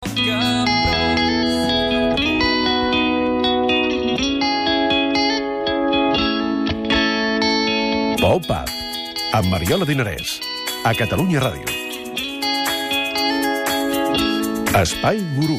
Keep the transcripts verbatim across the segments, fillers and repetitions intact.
Pop-Up, amb Mariola Dinarès, a Catalunya Ràdio. Espai Gurú.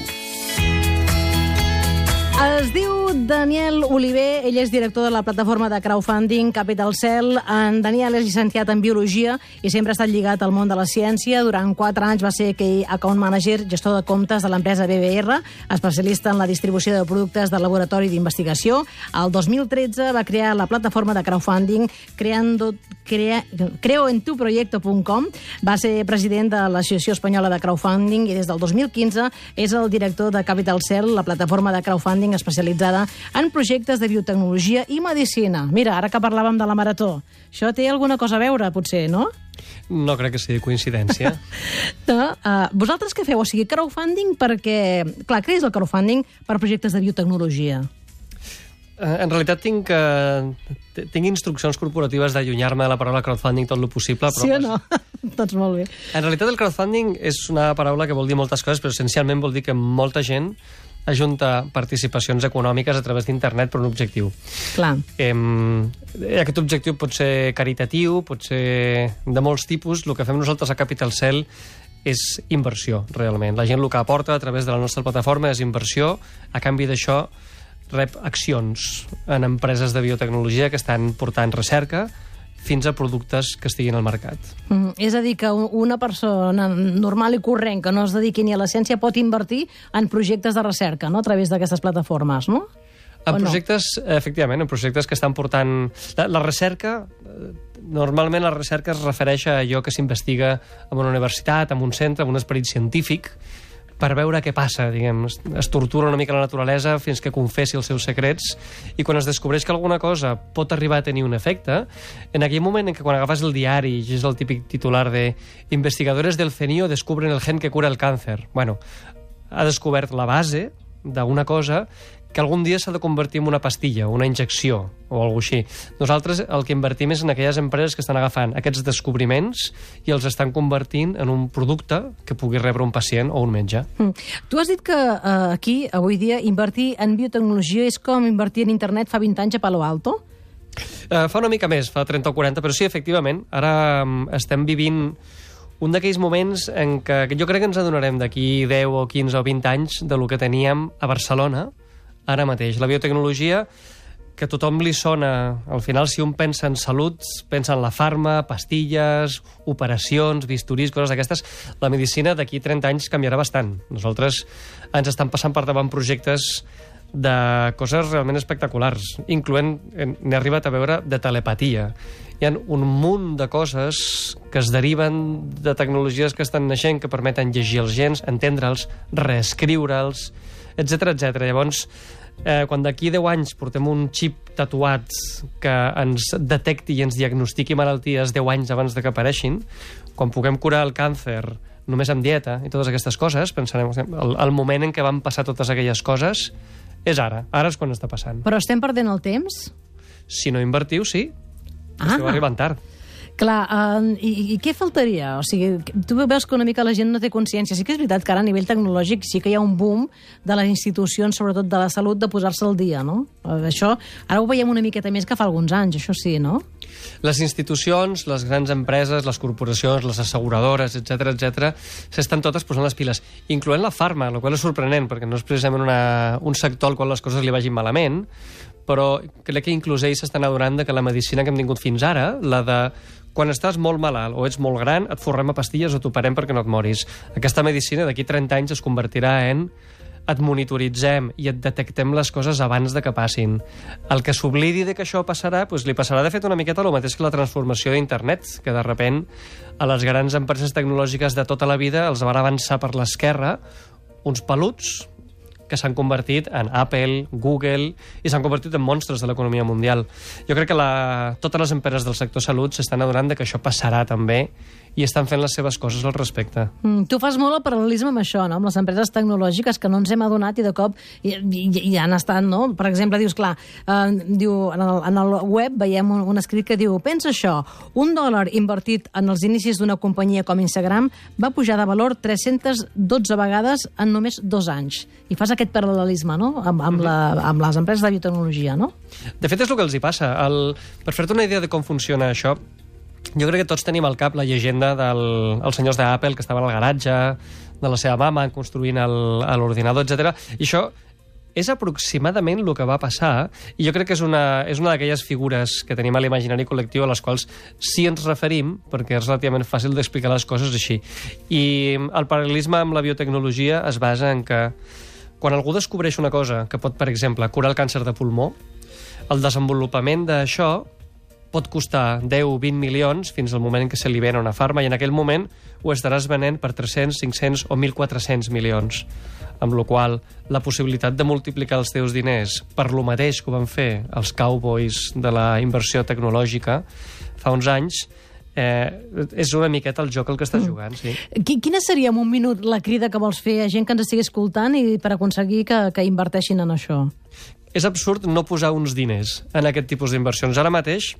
Es diu Daniel Oliver, ell és director de la plataforma de crowdfunding Capital Cell. En Daniel és llicenciat en Biologia i sempre ha estat lligat al món de la ciència. Durant quatre anys va ser Key Account Manager, gestor de comptes de l'empresa B B R, especialista en la distribució de productes del laboratori d'investigació. El dos mil tretze va crear la plataforma de crowdfunding creando, crea, creoentuproyecto punt com. Va ser president de l'Associació Espanyola de Crowdfunding i des del dos mil quinze és el director de Capital Cell, la plataforma de crowdfunding especialitzada en projectes de biotecnologia i medicina. Mira, ara que parlàvem de la marató, això té alguna cosa a veure, potser, no? No crec que sigui coincidència. No? Uh, vosaltres què feu? O sigui, crowdfunding perquè... Clar, què és el crowdfunding per projectes de biotecnologia? Uh, en realitat tinc, uh, tinc instruccions corporatives d'allunyar-me de la paraula crowdfunding tot lo possible. Però sí o no? Doncs molt bé. En realitat el crowdfunding és una paraula que vol dir moltes coses, però essencialment vol dir que molta gent ajunta participacions econòmiques a través d'internet per un objectiu. Clar. Eh, aquest objectiu pot ser caritatiu, pot ser de molts tipus. El que fem nosaltres a Capital Cell és inversió, realment. La gent el que aporta a través de la nostra plataforma és inversió. A canvi d'això rep accions en empreses de biotecnologia que estan portant recerca fins a productes que estiguin al mercat. Mm, és a dir, que una persona normal i corrent que no es dediqui ni a la ciència pot invertir en projectes de recerca, no?, a través d'aquestes plataformes, no? En projectes, no? Efectivament, en projectes que estan portant... La, la recerca, normalment la recerca es refereix a allò que s'investiga en una universitat, en un centre, en un esperit científic, per veure què passa, diguem. Es tortura una mica la naturalesa fins que confessi els seus secrets, i quan es descobreix que alguna cosa pot arribar a tenir un efecte, en aquell moment en què quan agafes el diari i és el típic titular de «Investigadores del CENIO descubren el gen que cura el càncer». Bueno, ha descobert la base d'una cosa que algun dia s'ha de convertir en una pastilla, una injecció o alguna cosa així. Nosaltres el que invertim és en aquelles empreses que estan agafant aquests descobriments i els estan convertint en un producte que pugui rebre un pacient o un metge. Mm. Tu has dit que uh, aquí, avui dia, invertir en biotecnologia és com invertir en internet fa vint anys a Palo Alto? Uh, fa una mica més, fa trenta o quaranta, però sí, efectivament. Ara um, estem vivint un d'aquells moments en què jo crec que ens adonarem d'aquí deu o quinze o vint anys de lo que teníem a Barcelona ara mateix. La biotecnologia, que a tothom li sona, al final, si un pensa en salut, pensa en la farma, pastilles, operacions, bisturís, coses d'aquestes. La medicina d'aquí trenta anys canviarà bastant. Nosaltres ens estan passant per davant projectes de coses realment espectaculars, incloent, n'he arribat a veure, de telepatia. Hi ha un munt de coses que es deriven de tecnologies que estan naixent, que permeten llegir els gens, entendre'ls, reescriure'ls, etcètera, etcètera. Llavors, eh, quan d'aquí deu anys portem un xip tatuat que ens detecti i ens diagnostiqui malalties deu anys abans de que apareixin, quan puguem curar el càncer només amb dieta i totes aquestes coses, pensarem, el, el moment en què van passar totes aquelles coses és ara. Ara és quan està passant. Però estem perdent el temps? Si no invertiu, sí. Ah. Esteu arribant tard. Clar, uh, i, i què faltaria? O sigui, tu veus que una mica la gent no té consciència. Sí que és veritat que ara a nivell tecnològic sí que hi ha un boom de les institucions, sobretot de la salut, de posar-se al dia, no? Uh, això, ara ho veiem una miqueta més que fa alguns anys, això sí, no? Les institucions, les grans empreses, les corporacions, les asseguradores, etcètera, etcètera, s'estan totes posant les piles, incloent la farma, el qual és sorprenent, perquè no és precisament una, un sector al qual les coses li vagin malament, però crec que inclús ells s'estan adonant de que la medicina que hem tingut fins ara, la de quan estàs molt malalt o ets molt gran, et forrem a pastilles o t'operem perquè no et moris. Aquesta medicina d'aquí trenta anys es convertirà en et monitoritzem i et detectem les coses abans de que passin. El que s'oblidi de que això passarà, doncs li passarà de fet una miqueta el mateix que la transformació d'internet, que de repent a les grans empreses tecnològiques de tota la vida els van avançar per l'esquerra uns peluts que s'han convertit en Apple, Google, i s'han convertit en monstres de l'economia mundial. Jo crec que la, totes les empreses del sector salut s'estan adonant de que això passarà també i estan fent les seves coses al respecte. Mm, tu fas molt el paral·lelisme amb això, no? Amb les empreses tecnològiques que no ens hem adonat i de cop i, i, i han estat, no? Per exemple, dius, clar, eh, diu, en, el, en el web veiem un, un escrit que diu, pensa això, un dòlar invertit en els inicis d'una companyia com Instagram va pujar de valor tres-centes dotze vegades en només dos anys. I fas aquest paral·lelisme, no? Amb, amb, la, amb les empreses de biotecnologia, no? De fet, és el que els hi passa. El, per fer-te una idea de com funciona això, jo crec que tots tenim al cap la llegenda dels el senyors d'Apple que estaven al garatge de la seva mama construint l'ordinador, etcètera. I això és aproximadament el que va passar, i jo crec que és una, és una d'aquelles figures que tenim a l'imaginari col·lectiu a les quals sí ens referim, perquè és relativament fàcil d'explicar les coses així. I el paral·lelisme amb la biotecnologia es basa en que quan algú descobreix una cosa que pot, per exemple, curar el càncer de pulmó, el desenvolupament d'això pot costar deu o vint milions fins al moment en què se li ven una farma, i en aquell moment ho estaràs venent per tres-cents, cinc-cents o mil quatre-cents milions. Amb la qual cosa, la possibilitat de multiplicar els teus diners per lo mateix que ho van fer els cowboys de la inversió tecnològica fa uns anys, eh, és una miqueta el joc el que estàs jugant, sí. Quina seria, en un minut, la crida que vols fer a gent que ens estigui escoltant i per aconseguir que, que inverteixin en això? És absurd no posar uns diners en aquest tipus d'inversions. Ara mateix,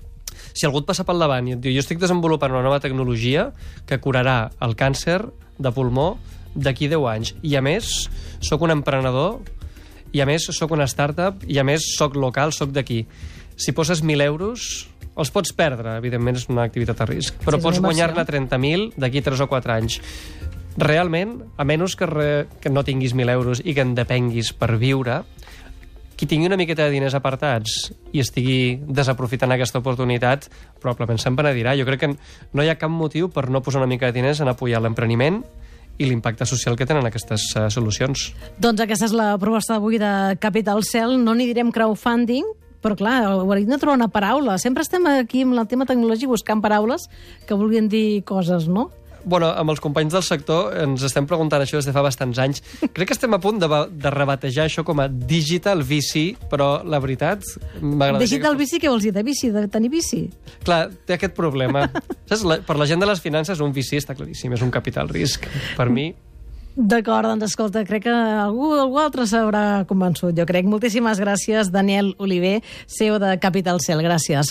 si algú et passa pel davant i et diu jo estic desenvolupant una nova tecnologia que curarà el càncer de pulmó d'aquí deu anys, i a més sóc un emprenedor, i a més sóc una startup, i a més sóc local, sóc d'aquí. Si poses mil euros, els pots perdre, evidentment és una activitat a risc, però sí, pots guanyar-ne trenta mil d'aquí tres o quatre anys. Realment, a menys que, re, que no tinguis mil euros i que en depenguis per viure, qui tingui una miqueta de diners apartats i estigui desaprofitant aquesta oportunitat, probablement se'n penedirà. Jo crec que no hi ha cap motiu per no posar una mica de diners en apoyar l'empreniment i l'impacte social que tenen aquestes uh, solucions. Doncs aquesta és la proposta d'avui de Capital Cell. No n'hi direm crowdfunding, però clar, hauríem de trobar una paraula. Sempre estem aquí amb el tema tecnològic buscant paraules que vulguin dir coses, no? Bueno, amb els companys del sector ens estem preguntant això des de fa bastants anys. Crec que estem a punt de, de rebatejar això com a Digital V C, però la veritat m'agradaria... Digital que... V C, què vols dir? De bici, de tenir bici? Clar, té aquest problema. Saps? La, per la gent de les finances, un V C està claríssim, és un capital risc. Per mi... D'acord, doncs escolta, crec que algú, algú altre s'haurà convençut, jo crec. Moltíssimes gràcies, Daniel Oliver, C E O de Capital Cell. Gràcies.